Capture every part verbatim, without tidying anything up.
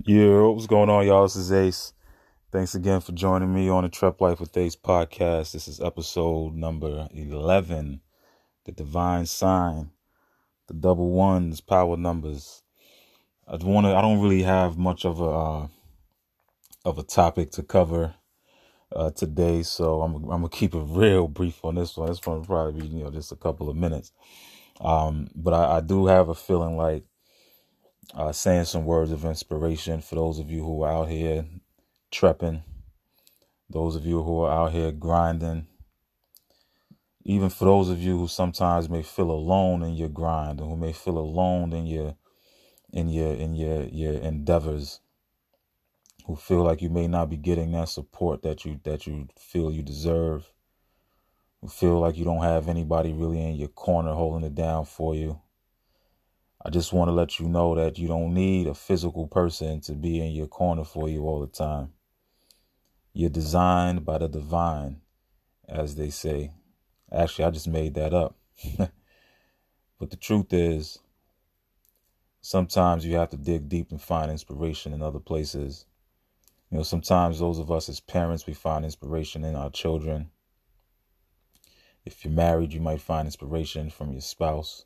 Yeah, what's going on, y'all? This is Ace. Thanks again for joining me on the Trap Life with Ace podcast. This is episode number eleven, the divine sign, the double ones, power numbers. I want to. I don't really have much of a uh, of a topic to cover uh, today, so I'm I'm gonna keep it real brief on this one. This one will probably be you know just a couple of minutes. Um, but I, I do have a feeling like uh, saying some words of inspiration for those of you who are out here trepping. Those of you who are out here grinding, even for those of you who sometimes may feel alone in your grind, or who may feel alone in your in your in your your endeavors, who feel like you may not be getting that support that you that you feel you deserve, who feel like you don't have anybody really in your corner holding it down for you. I just want to let you know that you don't need a physical person to be in your corner for you all the time. You're designed by the divine, as they say. Actually, I just made that up. But the truth is, sometimes you have to dig deep and find inspiration in other places. You know, sometimes those of us as parents, we find inspiration in our children. If you're married, you might find inspiration from your spouse.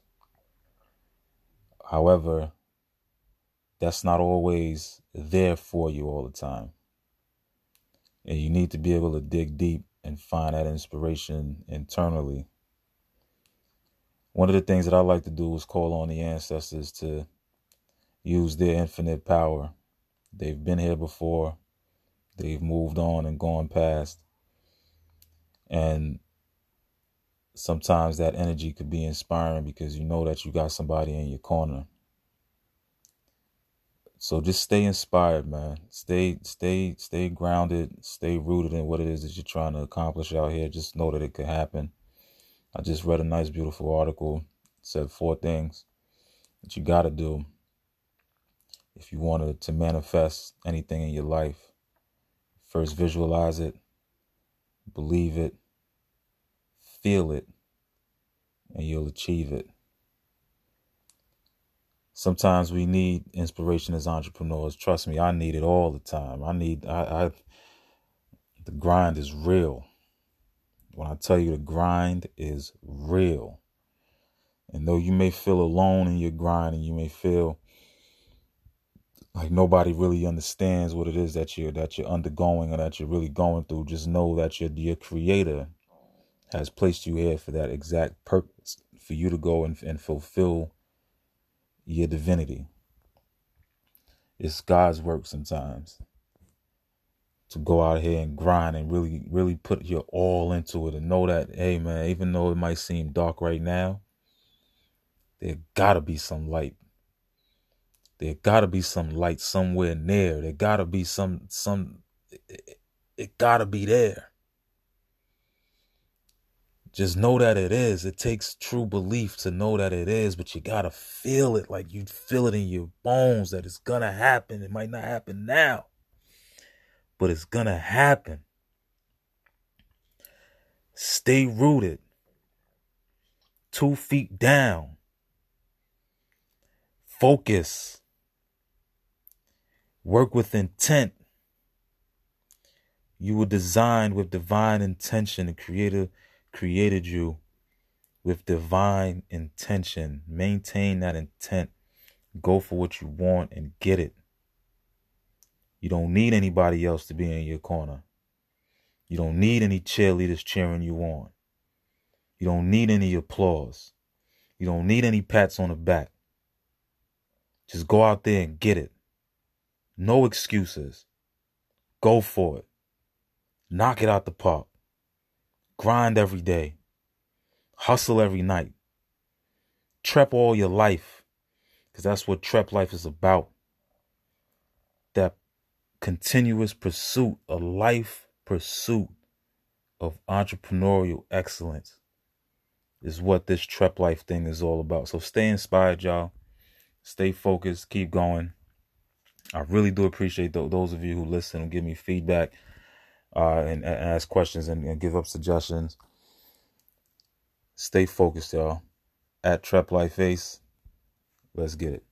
However, that's not always there for you all the time. And you need to be able to dig deep and find that inspiration internally. One of the things that I like to do is call on the ancestors to use their infinite power. They've been here before. They've moved on and gone past. And sometimes that energy could be inspiring because you know that you got somebody in your corner. So just stay inspired, man. Stay, stay, stay grounded. Stay rooted in what it is that you're trying to accomplish out here. Just know that it could happen. I just read a nice, beautiful article. It said four things that you got to do if you wanted to manifest anything in your life. First, visualize it, believe it, feel it, and you'll achieve it. Sometimes we need inspiration as entrepreneurs. Trust me, I need it all the time. I need, I, I, the grind is real. When I tell you the grind is real. And though you may feel alone in your grind and you may feel like nobody really understands what it is that you're, that you're undergoing or that you're really going through, just know that your, your creator has placed you here for that exact purpose, for you to go and, and fulfill your divinity. It's God's work sometimes to go out here and grind and really, really put your all into it and know that, hey, man, even though it might seem dark right now, there gotta be some light. There gotta be some light somewhere near. There gotta be some, some, it, it gotta be there. Just know that it is. It takes true belief to know that it is, but you gotta feel it like you feel it in your bones that it's gonna happen. It might not happen now, but it's gonna happen. Stay rooted. Two feet down. Focus. Work with intent. You were designed with divine intention. The Creator created you with divine intention. Maintain that intent. Go for what you want and get it. You don't need anybody else to be in your corner. You don't need any cheerleaders cheering you on. You don't need any applause. You don't need any pats on the back. Just go out there and get it. No excuses. Go for it. Knock it out the park. Grind every day. Hustle every night. Trep all your life. Because that's what Trep life is about. That continuous pursuit, a life pursuit of entrepreneurial excellence is what this Trep life thing is all about. So stay inspired, y'all. Stay focused. Keep going. I really do appreciate th- those of you who listen and give me feedback uh, and, and ask questions and, and give up suggestions. Stay focused, y'all. At Trep Life Ace. Let's get it.